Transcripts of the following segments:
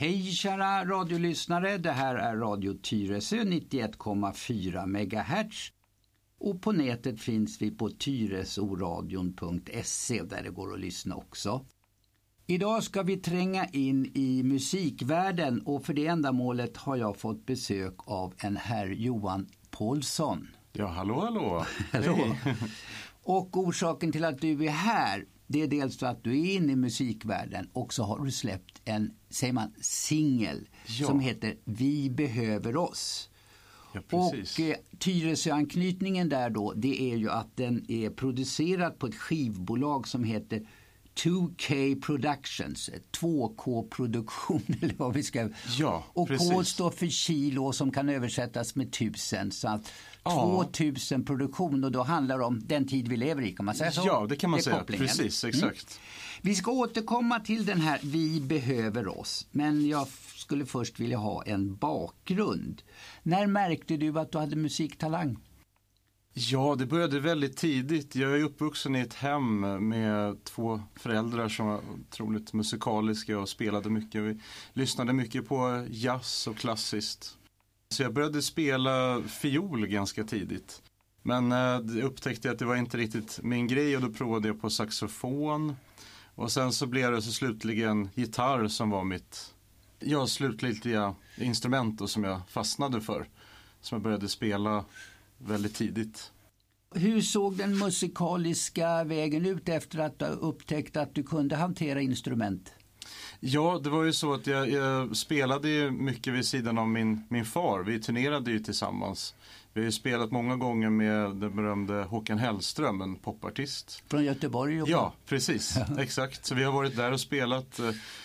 Hej kära radiolyssnare, det här är Radio Tyresö 91,4 MHz och på nätet finns vi på tyresoradion.se där det går att lyssna också. Idag ska vi tränga in i musikvärlden och för det ändamålet har jag fått besök av en herr Johan Paulsson. Ja, hallå. Hallå. Och orsaken till att du är här, det är dels för att du är inne i musikvärlden och så har du släppt en, säger man, singel som heter Vi behöver oss. Ja, precis. Och Tyresö-anknytningen där då, det är ju att den är producerad på ett skivbolag som heter 2K Productions, 2K-produktion eller vad vi ska... Ja, och precis. K står för kilo som kan översättas med 1000, så att 2000 produktion, och då handlar det om den tid vi lever i, kan man säga så? Ja, det kan man säga, kopplingen. precis, exakt. Vi ska återkomma till den här Vi behöver oss, men jag skulle först vilja ha en bakgrund. När märkte du att du hade musiktalang? Ja, det började väldigt tidigt. Jag är uppvuxen i ett hem med 2 föräldrar som var otroligt musikaliska och spelade mycket. Vi lyssnade mycket på jazz och klassiskt. Så jag började spela fiol ganska tidigt. Men upptäckte jag att det var inte riktigt min grej och då provade jag på saxofon. Och sen så blev det så slutligen gitarr som var mitt slutgiltiga instrument och som jag fastnade för. Som jag började spela väldigt tidigt. Hur såg den musikaliska vägen ut efter att du upptäckte att du kunde hantera instrument? Ja, det var ju så att jag spelade ju mycket vid sidan av min far. Vi turnerade ju tillsammans. Vi har ju spelat många gånger med den berömde Håkan Hellström, en popartist. Från Göteborg? Ja, precis. Exakt. Så vi har varit där och spelat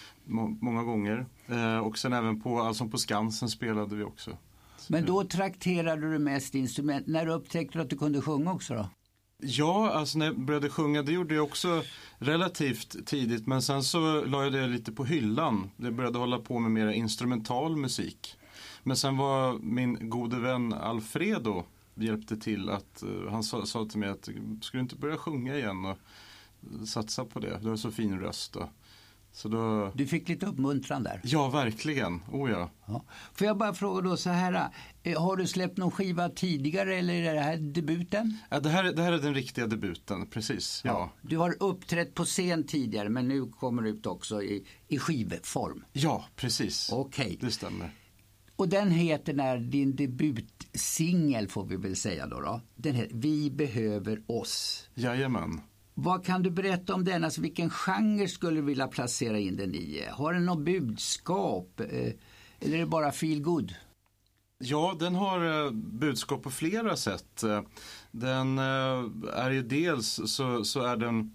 många gånger. Och sen även på Skansen spelade vi också. Men då trakterade du mest instrument. När du upptäckte att du kunde sjunga också då? Ja, alltså när jag började sjunga, det gjorde jag också relativt tidigt. Men sen så la jag det lite på hyllan. Jag började hålla på med mer instrumental musik. Men sen var min gode vän Alfredo hjälpte till att han sa till mig att skulle du inte börja sjunga igen och satsa på det? Du har så fin röst då. Så då... Du fick lite uppmuntran där. Ja, verkligen. Ja. Får jag bara fråga då så här, har du släppt någon skiva tidigare eller är det här debuten? Ja, det här är den riktiga debuten, precis. Ja. Du har uppträtt på scen tidigare men nu kommer du ut också i skivform. Ja, precis. Okej. Det stämmer. Och den heter din debutsingel får vi väl säga då. Den heter Vi behöver oss. Jajamän. Vad kan du berätta om den? Alltså vilken genre skulle du vilja placera in den i? Har den något budskap? Eller är det bara feel good? Ja, den har budskap på flera sätt. Den är ju dels så är den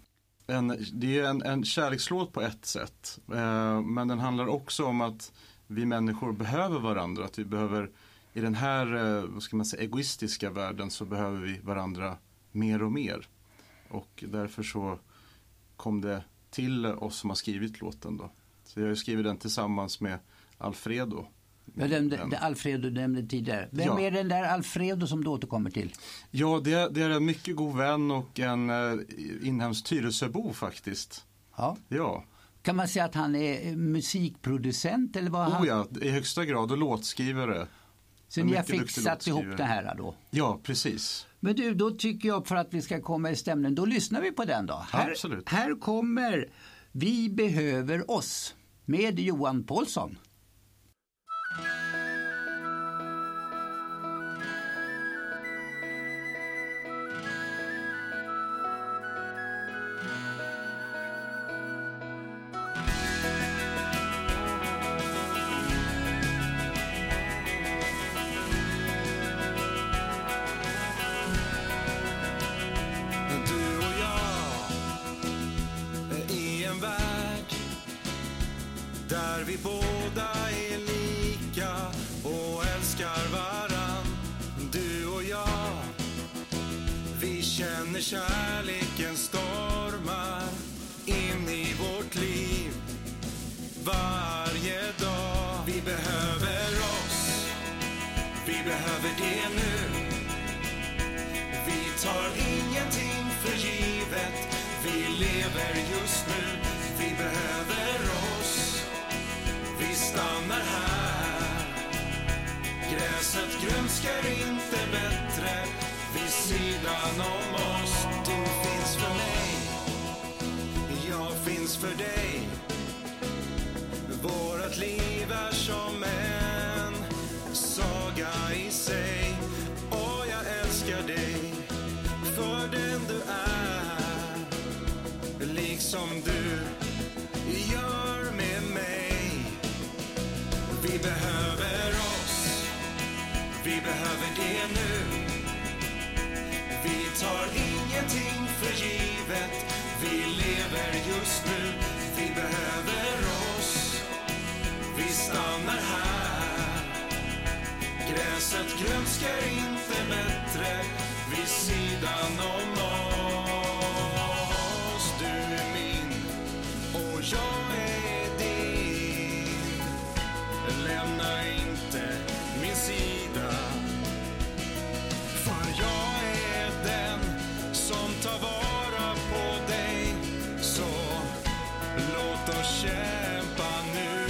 det är en kärlekslåt på ett sätt. Men den handlar också om att vi människor behöver varandra. Att vi behöver, i den här vad ska man säga, egoistiska världen så behöver vi varandra mer och mer. Och därför så kom det till oss som har skrivit låten då. Så jag har skrivit den tillsammans med Alfredo. Alfredo nämnde tidigare. Vem är den där Alfredo som du återkommer till? Ja, det är en mycket god vän och en inhemsk Tyresöbo faktiskt. Ja. Kan man säga att han är musikproducent eller vad han? Ja, i högsta grad, och låtskrivare. Så ni har fixat ihop det här då? Ja, precis. Men du, då tycker jag för att vi ska komma i stämningen, då lyssnar vi på den då. Absolut. Här kommer Vi behöver oss med Johan Paulsson. Där vi båda är lika och älskar varann. Du och jag, vi känner kärleken stormar in i vårt liv varje dag. Vi behöver oss, vi behöver det nu. Vi tar ingenting för givet, vi lever just nu. Vi behöver oss, vi stannar grönskar inte bättre vid sidan om oss. Du finns för mig, jag finns för dig. Vårat liv är som en saga i sig. Och jag älskar dig för den du är, liksom du gör med mig. Vi behöver oss, vi behöver det nu. Vi tar ingenting för givet, vi lever just nu. Vi behöver oss, vi stannar här. Gräset grönskar inte bättre vid sidan om oss. Du är min och jag är din. Lämna inte min sida, för jag är den som tar vara på dig. Så låt oss kämpa nu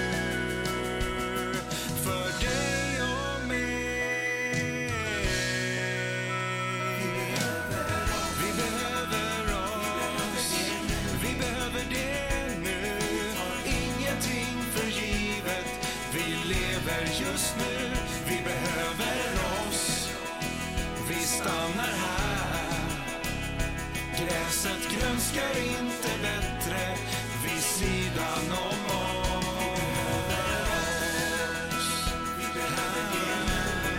för dig och mig. Vi behöver oss, vi behöver det nu. Ingenting för givet, vi lever just nu. Vi behöver oss, vi stannar här. Gräset grönskar inte bättre vid sidan om oss. Vi behöver det nu.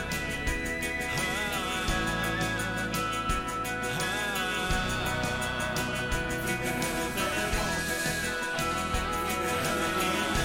Vi behöver oss, vi behöver det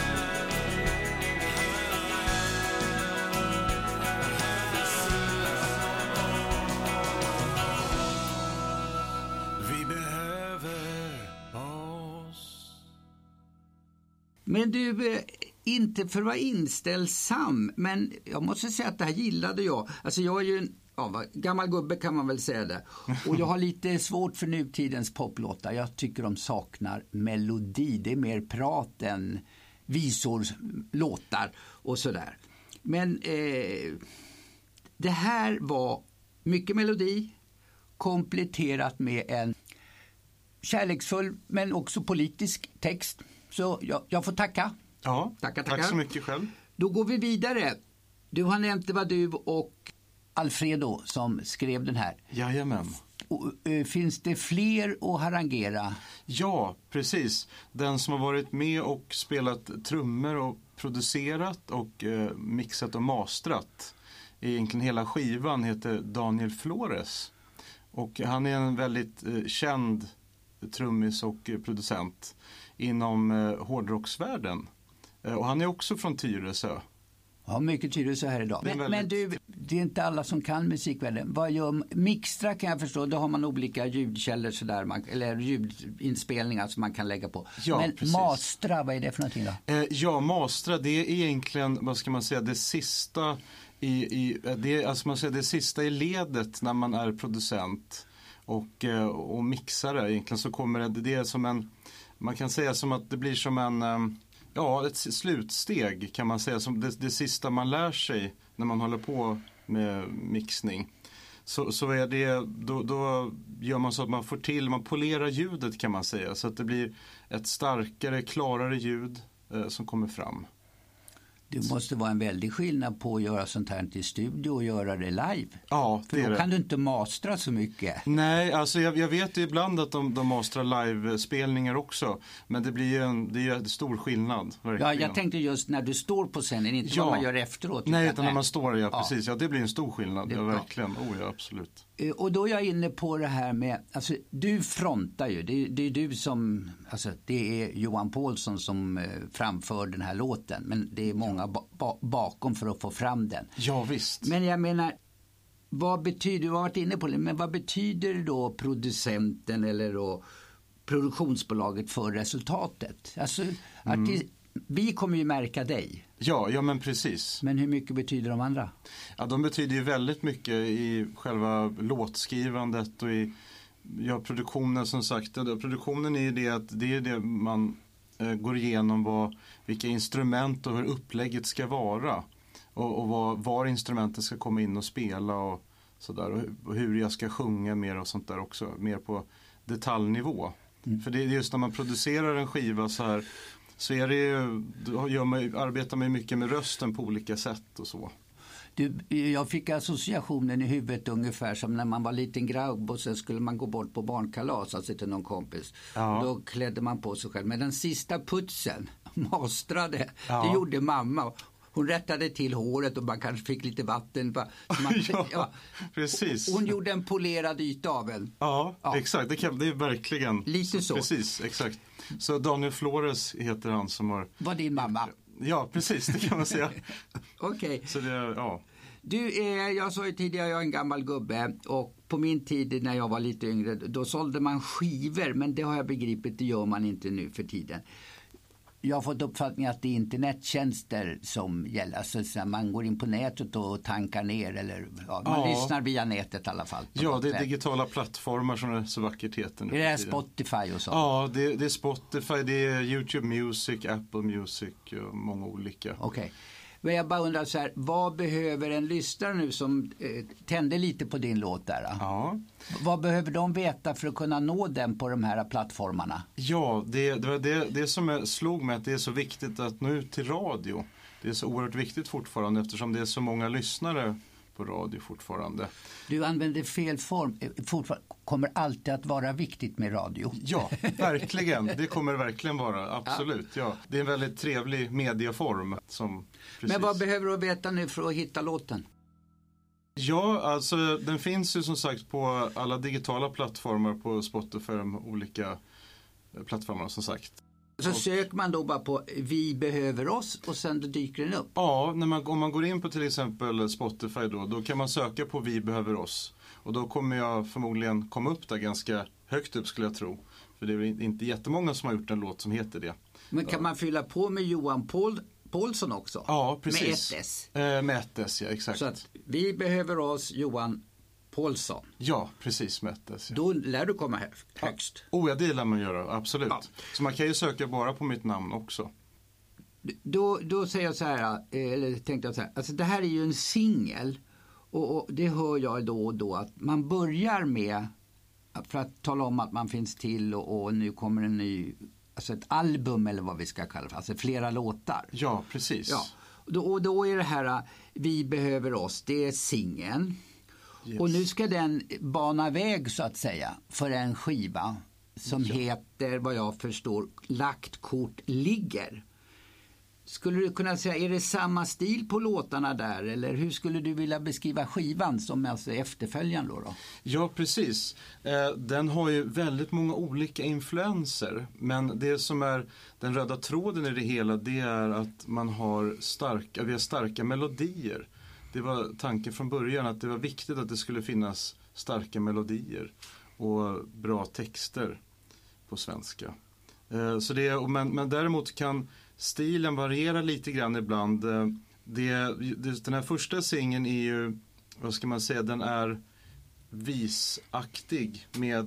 nu. Vi behöver oss. Men du, inte för att vara inställsam, men jag måste säga att det här gillade jag. Alltså jag är ju en gammal gubbe, kan man väl säga det. Och jag har lite svårt för nutidens poplåtar. Jag tycker de saknar melodi. Det är mer prat än visor, låtar och sådär. Men det här var mycket melodi kompletterat med en kärleksfull men också politisk text. Så jag får tacka. Ja, Tackar. tack så mycket själv. Då går vi vidare. Du har nämnt det var du och Alfredo som skrev den här. Jajamän. Och, finns det fler att harangera? Ja, precis. Den som har varit med och spelat trummor och producerat och mixat och mastrat egentligen hela skivan heter Daniel Flores. Och han är en väldigt känd trummis och producent inom hårdrocksvärlden. Och han är också från Tyresö. Ja, mycket Tyresö här idag. Men du, det är inte alla som kan musikvärlden. Vad gör mixtra, kan jag förstå? Då har man olika ljudkällor sådär, eller ljudinspelningar som man kan lägga på. Ja, men precis. mastra, vad är det för någonting då? Ja, mastra, det är egentligen, vad ska man säga, det sista det sista i ledet när man är producent och mixare. Egentligen så kommer det är som en, man kan säga som att det blir som en ett slutsteg, kan man säga, som det sista man lär sig när man håller på med mixning. Så är det, då gör man så att man polerar ljudet, kan man säga, så att det blir ett starkare, klarare ljud som kommer fram. Det måste vara en väldig skillnad på att göra sånt här i studio och göra det live. Ja, för då kan du inte mastra så mycket. Nej, alltså jag vet ju ibland att de mastrar live-spelningar också. Men det blir en stor skillnad. Verkligen. Ja, jag tänkte just när du står på scenen, inte vad man gör efteråt. Nej, utan när man står, precis. Ja, det blir en stor skillnad, verkligen. Ja, absolut. Och då är jag inne på det här med, alltså du frontar ju, det är du som, alltså det är Johan Paulsson som framför den här låten, men det är många bakom för att få fram den. Ja, visst. Men jag menar, vad betyder, du har varit inne på det, men vad betyder då producenten eller då produktionsbolaget för resultatet? Alltså, vi kommer ju märka dig. Ja, men precis. Men hur mycket betyder de andra? Ja, de betyder ju väldigt mycket i själva låtskrivandet och i produktionen, som sagt. Produktionen är ju det är det man går igenom vilka instrument och hur upplägget ska vara. Och var instrumenten ska komma in och spela och sådär. Och hur jag ska sjunga mer och sånt där också. Mer på detaljnivå. För det är just när man producerar en skiva så här, så är det ju, arbetar man ju mycket med rösten på olika sätt och så. Jag fick associationen i huvudet ungefär som när man var liten grabb och sen skulle man gå bort på barnkalas, alltså till någon kompis. Ja. Då klädde man på sig själv. Men den sista putsen, mastrade, det gjorde mamma. Hon rättade till håret och man kanske fick lite vatten. Precis. Hon gjorde en polerad yta av en. Ja, exakt. Det är verkligen lite så. Precis, exakt. Så Daniel Flores heter han som har... Var din mamma? Ja, precis, det kan man säga. Okej. Så det, ja. Jag sa ju tidigare, jag är en gammal gubbe och på min tid när jag var lite yngre, då sålde man skivor, men det har jag begripit, det gör man inte nu för tiden. Jag har fått uppfattningen att det är internettjänster som gäller. Alltså så man går in på nätet och tankar ner eller man lyssnar via nätet i alla fall. Ja, det är digitala plattformar som är så vackert heter nu. Är det Spotify och så? Ja, det är Spotify, det är YouTube Music, Apple Music och många olika. Okej. Men jag bara undrar så här, vad behöver en lyssnare nu som tände lite på din låt där? Ja. Vad behöver de veta för att kunna nå den på de här plattformarna? Ja, det som slog mig att det är så viktigt att nå ut till radio. Det är så oerhört viktigt fortfarande eftersom det är så många lyssnare på radio fortfarande. Du använder fel form. Fortfarande kommer alltid att vara viktigt med radio. Ja, verkligen. Det kommer verkligen vara. Absolut. Ja. Det är en väldigt trevlig medieform. Men vad behöver du veta nu för att hitta låten? Ja, alltså den finns ju som sagt på alla digitala plattformar på Spotify, olika plattformar som sagt. Så söker man då bara på Vi behöver oss och sen dyker den upp? Ja, om man går in på till exempel Spotify då kan man söka på Vi behöver oss. Och då kommer jag förmodligen komma upp där ganska högt upp skulle jag tro. För det är inte jättemånga som har gjort en låt som heter det. Men kan man fylla på med Johan Paulsson också? Ja, precis. Med ett S? Med ett S, ja, exakt. Så att Vi behöver oss Johan Paulsson. Ja, precis, med ett S. Ja. Då lär du komma högst. Ja, det lär man göra, absolut. Ja. Så man kan ju söka bara på mitt namn också. Då säger jag så här, eller tänkte jag så här, alltså det här är ju en singel och det hör jag då och då att man börjar med, för att tala om att man finns till och nu kommer en ny, alltså ett album eller vad vi ska kalla det, alltså flera låtar. Ja, precis. Ja. Då är det här Vi behöver oss, det är singeln. Yes. Och nu ska den bana väg så att säga för en skiva som heter, vad jag förstår, Lagt kort ligger. Skulle du kunna säga, är det samma stil på låtarna där eller hur skulle du vilja beskriva skivan som alltså efterföljaren då? Ja, precis. Den har ju väldigt många olika influenser, men det som är den röda tråden i det hela, det är att vi har starka melodier. Det var tanken från början att det var viktigt att det skulle finnas starka melodier och bra texter på svenska. Så men däremot kan stilen variera lite grann ibland. Den här första singeln är ju, vad ska man säga, den är visaktig med,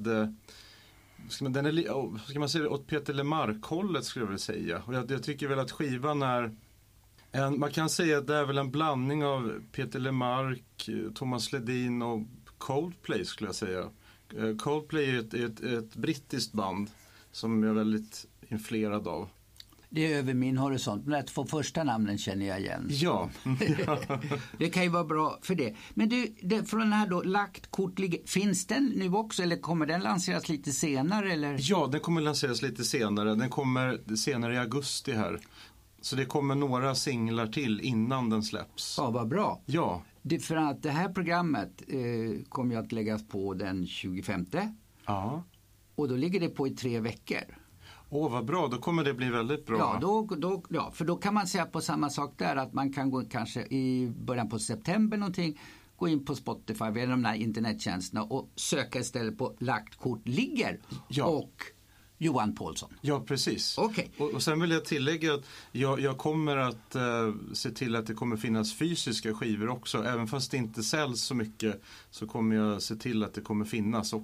den är, ska man säga, åt Peter Lemark-hållet skulle jag vilja säga. Och jag tycker väl att skivan är man kan säga att det är väl en blandning av Peter Lemark, Thomas Ledin och Coldplay skulle jag säga. Coldplay är ett brittiskt band som jag är väldigt influerad av. Det är över min horisont, men att få första namnen känner jag igen. Ja. Det kan ju vara bra för det. Men från den här då, Lagt kort ligger, finns den nu också eller kommer den lanseras lite senare? Eller? Ja, den kommer lanseras lite senare. Den kommer senare i augusti här. Så det kommer några singlar till innan den släpps. Ja, vad bra. Ja. För att det här programmet kommer ju att läggas på den 25. Ja. Och då ligger det på i 3 veckor. Vad bra, då kommer det bli väldigt bra. Ja, för då kan man säga på samma sak där att man kan gå kanske i början på september någonting, gå in på Spotify eller de här internettjänsterna och söka istället på Lagt kort ligger och Johan Paulsson. Ja, precis. Okay. Och sen vill jag tillägga att jag kommer att se till att det kommer finnas fysiska skivor också. Även fast det inte säljs så mycket så kommer jag se till att det kommer finnas också.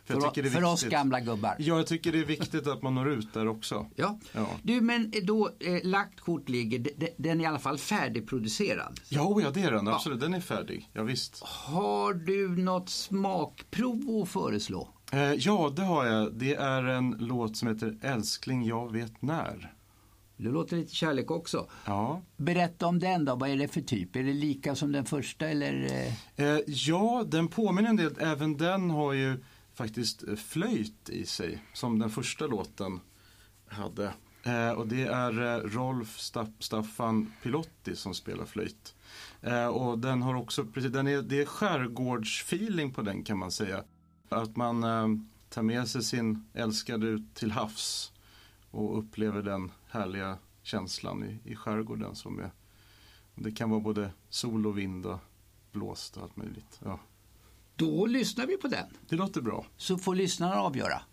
För jag tycker det är för oss viktigt. gamla gubbar. Ja, jag tycker det är viktigt att man når ut där också. Ja. Ja. Du, men då lagt kort ligger, den är i alla fall färdigproducerad. Ja, det är den. Absolut, den är färdig. Ja, visst. Har du något smakprov att föreslå? Ja, det har jag. Det är en låt som heter Älskling, jag vet när. Det låter lite kärlek också. Ja. Berätta om den då. Vad är det för typ? Är det lika som den första eller? Ja, den påminner en del. Även den har ju faktiskt flöjt i sig. Som den första låten hade. Och det är Rolf Staffan Pilotti som spelar flöjt. Och den har också, precis, det är skärgårdsfeeling på den kan man säga. Att man tar med sig sin älskade ut till havs och upplever den härliga känslan i skärgården som är. Det kan vara både sol och vind och blåst och allt möjligt. Ja. Då lyssnar vi på den. Det låter bra. Så får lyssnarna avgöra.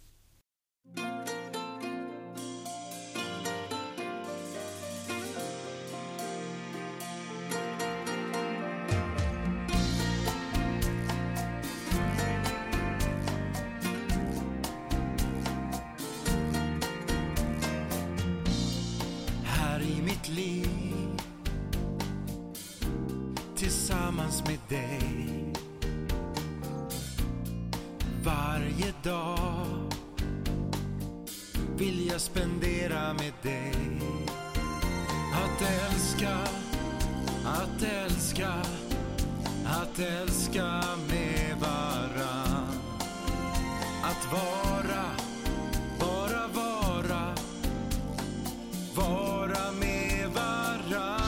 Tillsammans med dig varje dag vill jag spendera med dig. Att älska, att älska, att älska med varann. Att vara, bara vara, vara med varann.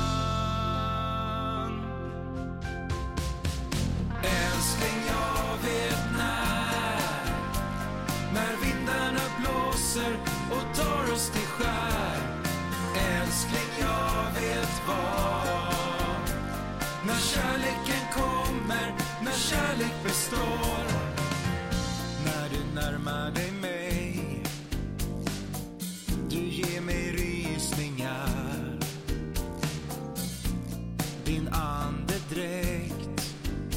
Älskling, jag vet när vindarna blåser och tar oss till skär. Älskling, jag vet var. När kärleken kommer, när kärlek består. När du närmar dig mig, du ger mig rysningar. Din andedräkt,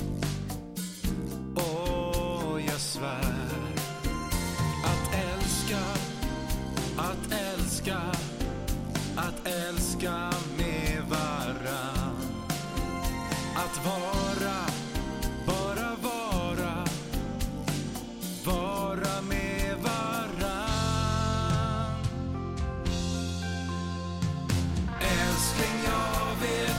jag svär. Att älska, att älska, att älska med varann. Att vara, bara vara, vara med varann. Älskling, jag vet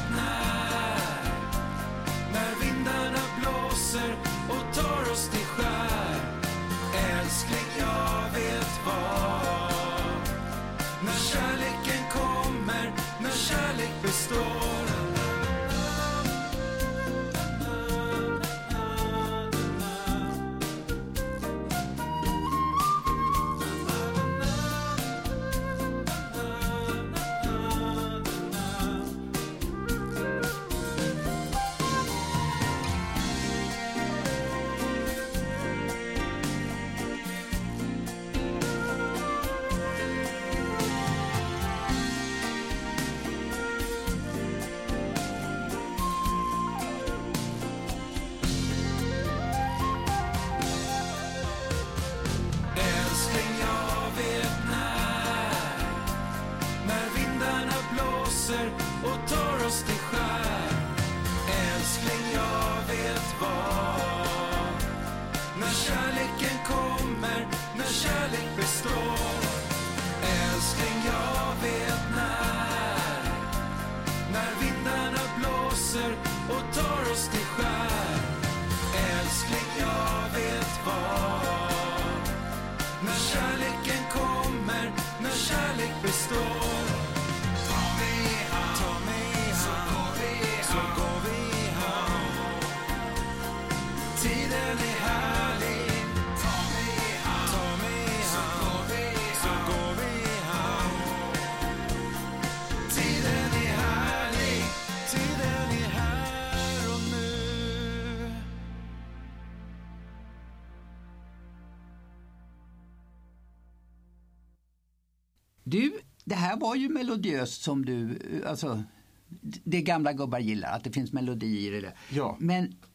när vindarna blåser och tar oss till skär. Älskling, jag vet var. När kärleken kommer, när kärlek består. Och tar oss till skär. Älskling, jag vet var. När kärleken kommer, när kärlek består. Älskling, jag vet när vindarna blåser och tar oss till skär. Älskling, jag vet var. När kärleken kommer, när kärlek består. Du, det här var ju melodiöst som du, alltså det gamla gubbar gillar, att det finns melodi i det. Ja. Men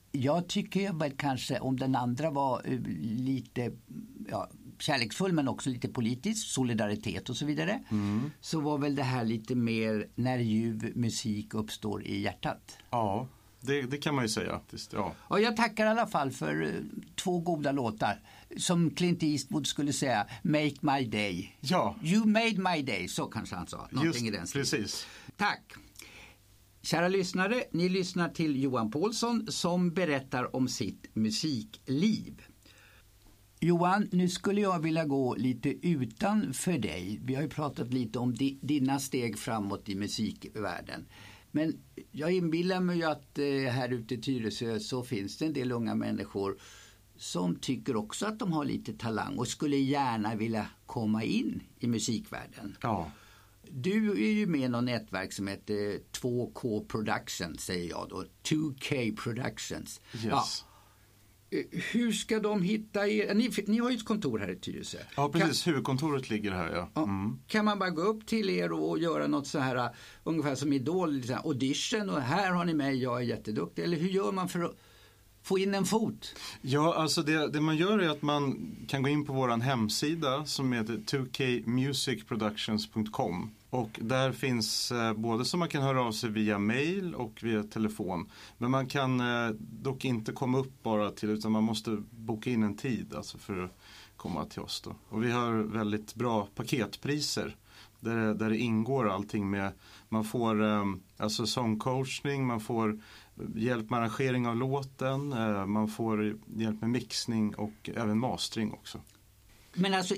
Jag tycker väl kanske om den andra var lite kärleksfull men också lite politisk, solidaritet och så vidare. Så var väl det här lite mer när ljuv musik uppstår i hjärtat. Ja, det kan man ju säga. Ja. Och jag tackar i alla fall för 2 goda låtar. Som Clint Eastwood skulle säga, make my day. Ja. You made my day, så kanske han sa. Någonting i den stilen. Precis. Tack. Kära lyssnare, ni lyssnar till Johan Paulsson som berättar om sitt musikliv. Johan, nu skulle jag vilja gå lite utanför dig. Vi har ju pratat lite om dina steg framåt i musikvärlden. Men jag inbillar mig ju att här ute i Tyresö så finns det en del unga människor som tycker också att de har lite talang och skulle gärna vilja komma in i musikvärlden. Ja. Du är ju med i något nätverk som heter 2K Productions, säger jag då. 2K Productions. Yes. Ja. Hur ska de hitta er? Ni har ju ett kontor här i Tyresö. Ja, precis. Huvudkontoret ligger här, ja. Kan man bara gå upp till er och göra något så här, ungefär som Idol, så här, audition, och här har ni mig, jag är jätteduktig. Eller hur gör man för att få in en fot? Ja, alltså det man gör är att man kan gå in på våran hemsida som heter 2kmusicproductions.com. Och där finns både så man kan höra av sig via mail och via telefon. Men man kan dock inte komma upp bara till, utan man måste boka in en tid alltså för att komma till oss då. Och vi har väldigt bra paketpriser där det ingår allting med, man får alltså sångcoachning, man får hjälp med arrangering av låten, man får hjälp med mixning och även mastering också. Men alltså,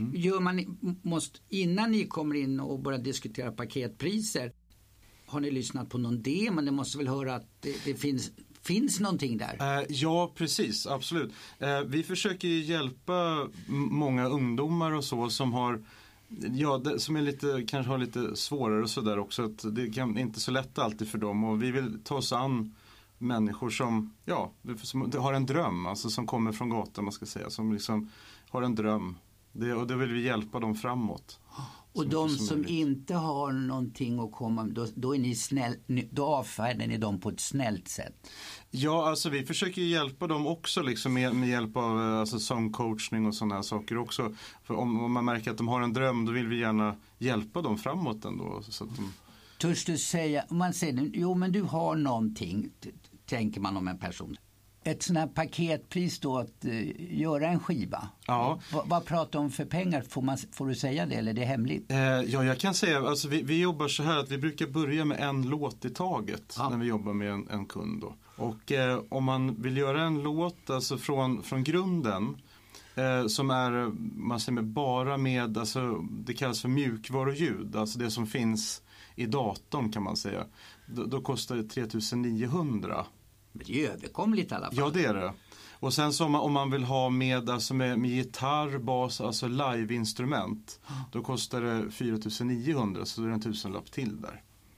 innan ni kommer in och börjar diskutera paketpriser, har ni lyssnat på någon demo? Men det måste väl höra att det finns någonting där? Ja, precis, absolut. Vi försöker hjälpa många ungdomar och så som har, som är lite, kanske har lite svårare och sådär också. Att det kan inte så lätt alltid för dem, och vi vill ta oss an människor som har en dröm, alltså som kommer från gatan, man ska säga, som liksom har en dröm. Och det vill vi hjälpa dem framåt. Och de som inte har någonting att komma med, då är ni då avfärdar ni dem på ett snällt sätt. Ja, alltså vi försöker hjälpa dem också liksom med hjälp av alltså sångcoachning och sådana här saker också. För om man märker att de har en dröm, då vill vi gärna hjälpa dem framåt ändå. Så att Törs du säga, om man säger, jo men du har någonting, tänker man om en person. Ett sånt här paketpris då, att göra en skiva. Ja. Vad pratar om för pengar? Får du säga det, eller är det hemligt? Ja, jag kan säga, alltså vi jobbar så här att vi brukar börja med en låt i taget när vi jobbar med en kund då. Och om man vill göra en låt alltså från grunden, som är, man säger bara med, alltså det kallas för mjukvaruljud, alltså det som finns i datorn kan man säga. Då kostar det 3900. Men det är överkomligt i alla fall. Ja, det är det. Och sen så om man vill ha med gitarr, bas, alltså live-instrument, då kostar det 4900, så det är en tusenlapp till där.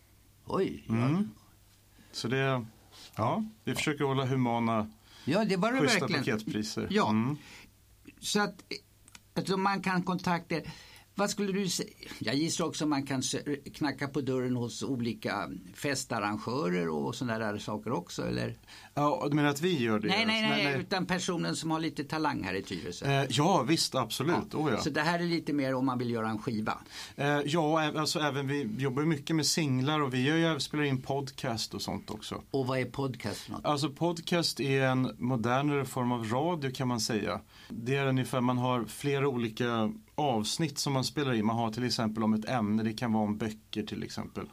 Oj. Så det, vi försöker hålla humana, det var det schyssta verkligen. paketpriser. Ja, så att alltså man kan kontakta. Vad skulle du säga? Jag gissar också man kan knacka på dörren hos olika festarrangörer och sådana där saker också, eller? Ja, du menar att vi gör det? Nej, utan personen som har lite talang här i Tyresö. Ja, visst, absolut. Ja. Så det här är lite mer om man vill göra en skiva? Ja, alltså även vi jobbar mycket med singlar, och vi spelar in podcast och sånt också. Och vad är podcast för något? Alltså podcast är en modernare form av radio kan man säga. Det är ungefär, man har flera olika avsnitt som man spelar in. Man har till exempel om ett ämne, det kan vara om böcker till exempel.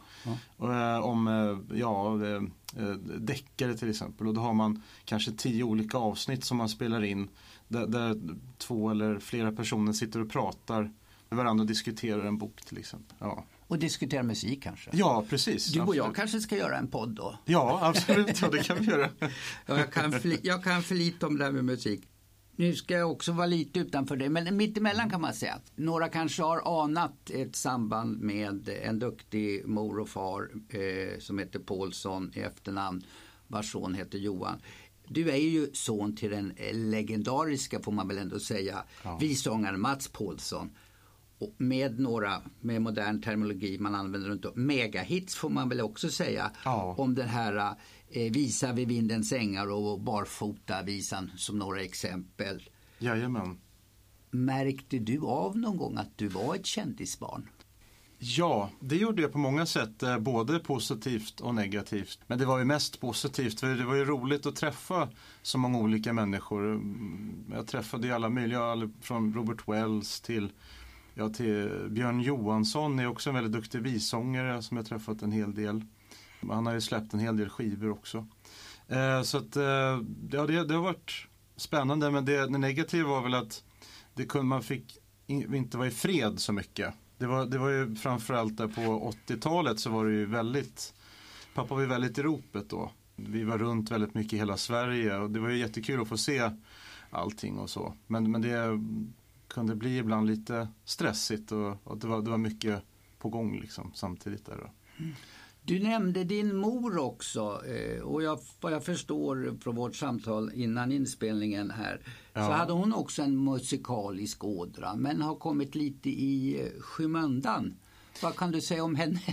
Om deckare till exempel. Och då har man kanske 10 olika avsnitt som man spelar in där 2 eller flera personer sitter och pratar med varandra och diskuterar en bok till exempel. Ja. Och diskutera musik kanske? Ja, precis. Du och jag kanske ska göra en podd då? Ja, absolut. Ja, det kan vi göra. Jag kan för lite om det här med musik. Nu ska jag också vara lite utanför det, men mittemellan kan man säga. Några kanske har anat ett samband med en duktig mor och far som heter Paulsson i efternamn, vars son heter Johan. Du är ju son till den legendariska, får man väl ändå säga, vissångaren Mats Paulsson. med några, med modern terminologi man använder runt om, megahits får man väl också säga, om den här Visa vid vindens ängar och Barfota-visan som några exempel. Jajamän. Märkte du av någon gång att du var ett kändisbarn? Ja, det gjorde jag på många sätt, både positivt och negativt. Men det var ju mest positivt, för det var ju roligt att träffa så många olika människor. Jag träffade ju alla möjliga, från Robert Wells till Björn Johansson, är också en väldigt duktig vissångare som jag träffat en hel del. Han har ju släppt en hel del skivor också. Så att det har varit spännande, men det negativa var väl att man fick inte vara i fred så mycket. Det var ju framförallt där på 80-talet så var det ju pappa var ju väldigt i ropet då. Vi var runt väldigt mycket i hela Sverige och det var ju jättekul att få se allting och så. Men det kunde bli ibland lite stressigt och det var mycket på gång liksom samtidigt där då. Du nämnde din mor också och vad jag förstår från vårt samtal innan inspelningen här så hade hon också en musikalisk ådra men har kommit lite i skymundan. Vad kan du säga om henne?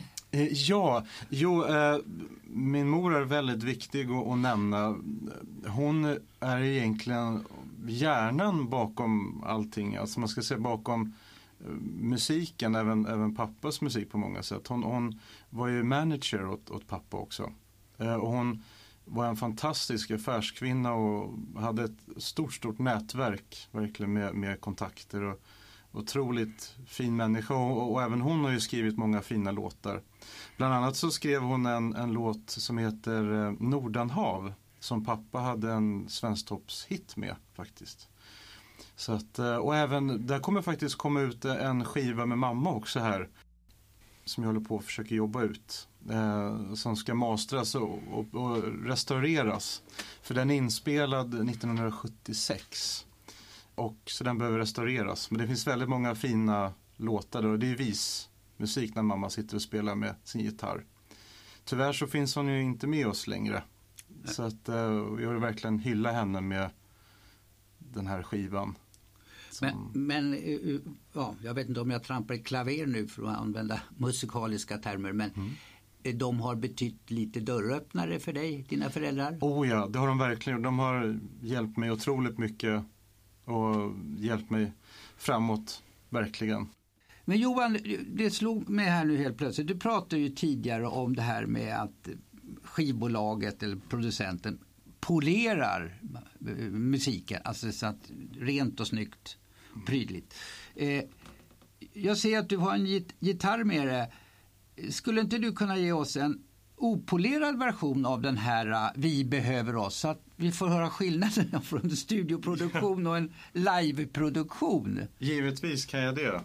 Min mor är väldigt viktig att nämna. Hon är egentligen hjärnan bakom allting, alltså man ska säga bakom musiken, även pappas musik på många sätt. Hon var ju manager åt pappa också. Och hon var en fantastisk affärskvinna och hade ett stort nätverk verkligen med kontakter och otroligt fin människa. Och även hon har ju skrivit många fina låtar. Bland annat så skrev hon en låt som heter Nordanhav som pappa hade en svensktoppshit med faktiskt. Så att, och även där kommer faktiskt komma ut en skiva med mamma också här som jag håller på att försöka jobba ut som ska mastras och restaureras, för den är inspelad 1976 och så den behöver restaureras, men det finns väldigt många fina låtar och det är vismusik när mamma sitter och spelar med sin gitarr. Tyvärr så finns hon ju inte med oss längre, så att jag vill verkligen hylla henne med den här skivan. Men jag vet inte om jag trampar i klaver nu för att använda musikaliska termer, men de har betytt lite dörröppnare för dig, dina föräldrar? Ja, det har de verkligen. De har hjälpt mig otroligt mycket och hjälpt mig framåt, verkligen. Men Johan, det slog mig här nu helt plötsligt. Du pratade ju tidigare om det här med att skivbolaget eller producenten polerar musiken, alltså så att rent och snyggt, prydligt. Jag ser att du har en gitarr med dig. Skulle inte du kunna ge oss en opolerad version av den här Vi behöver oss, så att vi får höra skillnaden från en studioproduktion och en liveproduktion? Givetvis kan jag det.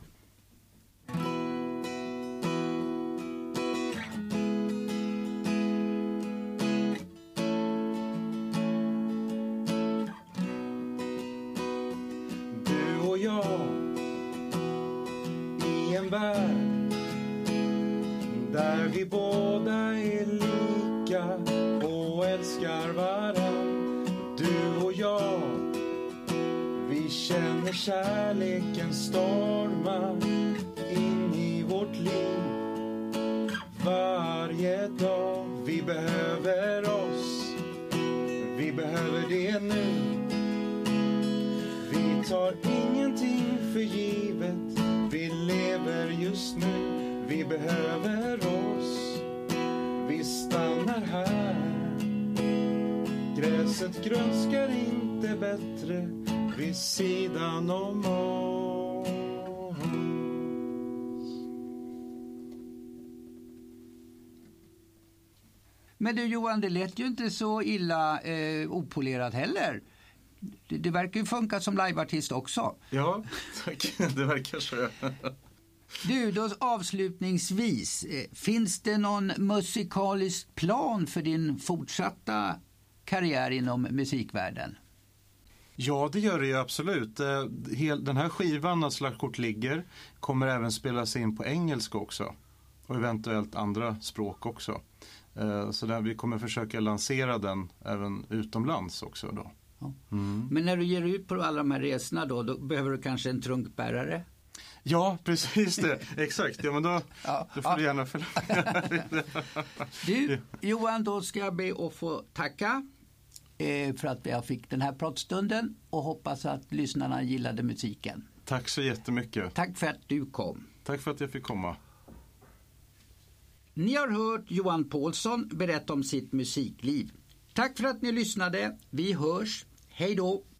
Där vi båda är lika och älskar varann. Du och jag, vi känner kärleken storma in i vårt liv. Varje dag vi behöver oss, vi behöver det nu. Vi tar ingenting för givet, vi lever just nu. Vi behöver oss, vi stannar här. Gräset grönskar inte bättre vid sidan om oss. Men du Johan, det lät ju inte så illa opolerat heller. Det verkar ju funka som liveartist också. Ja, tack. Det verkar så. Du, då avslutningsvis, finns det någon musikalisk plan för din fortsatta karriär inom musikvärlden? Ja, det gör det ju absolut. Den här skivan, Att slagkort ligger, kommer även spelas in på engelska också. Och eventuellt andra språk också. Så där vi kommer försöka lansera den även utomlands också då. Ja. Men när du ger ut på alla de här resorna då behöver du kanske en trunkbärare? Ja, precis det. Exakt. Ja, men då får du gärna följa. Du, Johan, då ska jag be att få tacka för att jag fick den här pratstunden och hoppas att lyssnarna gillade musiken. Tack så jättemycket. Tack för att du kom. Tack för att jag fick komma. Ni har hört Johan Paulsson berätta om sitt musikliv. Tack för att ni lyssnade. Vi hörs. Hej då!